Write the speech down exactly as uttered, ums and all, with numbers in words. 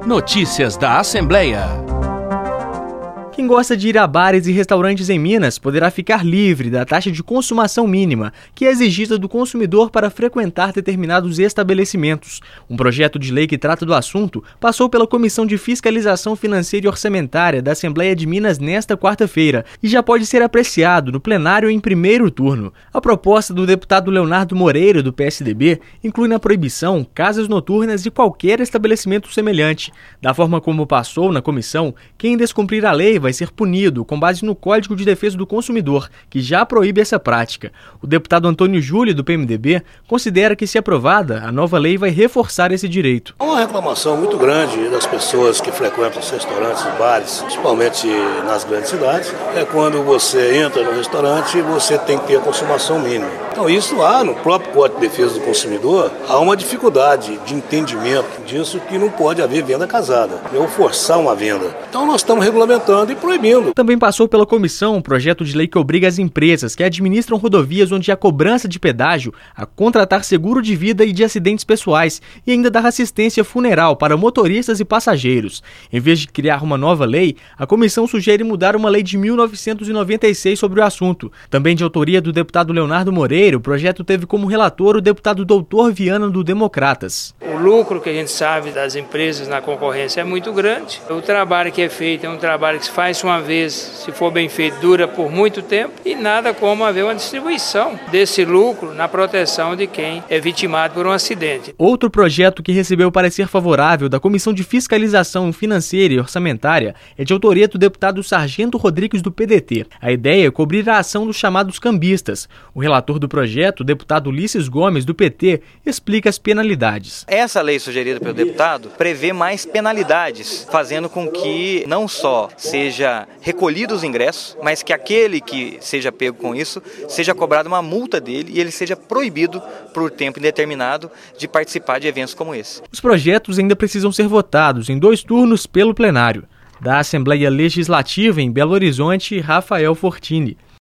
Notícias da Assembleia. Quem gosta de ir a bares e restaurantes em Minas poderá ficar livre da taxa de consumação mínima, que é exigida do consumidor para frequentar determinados estabelecimentos. Um projeto de lei que trata do assunto passou pela Comissão de Fiscalização Financeira e Orçamentária da Assembleia de Minas nesta quarta-feira e já pode ser apreciado no plenário em primeiro turno. A proposta do deputado Leonardo Moreira, do P S D B, inclui na proibição casas noturnas de qualquer estabelecimento semelhante. Da forma como passou na comissão, quem descumprir a lei vai ser punido com base no Código de Defesa do Consumidor, que já proíbe essa prática. O deputado Antônio Júlio, do P M D B, considera que, se aprovada, a nova lei vai reforçar esse direito. Há uma reclamação muito grande das pessoas que frequentam os restaurantes e bares, principalmente nas grandes cidades, é quando você entra no restaurante e você tem que ter a consumação mínima. Então isso há no próprio Código de Defesa do Consumidor, há uma dificuldade de entendimento disso, que não pode haver venda casada, ou forçar uma venda. Então nós estamos regulamentando e proibindo. Também passou pela comissão um projeto de lei que obriga as empresas que administram rodovias onde há cobrança de pedágio a contratar seguro de vida e de acidentes pessoais e ainda dar assistência funeral para motoristas e passageiros. Em vez de criar uma nova lei, a comissão sugere mudar uma lei de mil novecentos e noventa e seis sobre o assunto. Também de autoria do deputado Leonardo Moreira, o projeto teve como relator o deputado doutor Viana, do Democratas. O lucro que a gente sabe das empresas na concorrência é muito grande. O trabalho que é feito é um trabalho que se faz uma vez, se for bem feito, dura por muito tempo, e nada como haver uma distribuição desse lucro na proteção de quem é vitimado por um acidente. Outro projeto que recebeu parecer favorável da Comissão de Fiscalização Financeira e Orçamentária é de autoria do deputado Sargento Rodrigues, do P D T. A ideia é cobrir a ação dos chamados cambistas. O relator do projeto, o deputado Ulisses Gomes, do P T, explica as penalidades. Essa lei sugerida pelo deputado prevê mais penalidades, fazendo com que não só seja recolhido os ingressos, mas que aquele que seja pego com isso seja cobrada uma multa dele e ele seja proibido por tempo indeterminado de participar de eventos como esse. Os projetos ainda precisam ser votados em dois turnos pelo plenário. Da Assembleia Legislativa em Belo Horizonte, Rafael Fortini.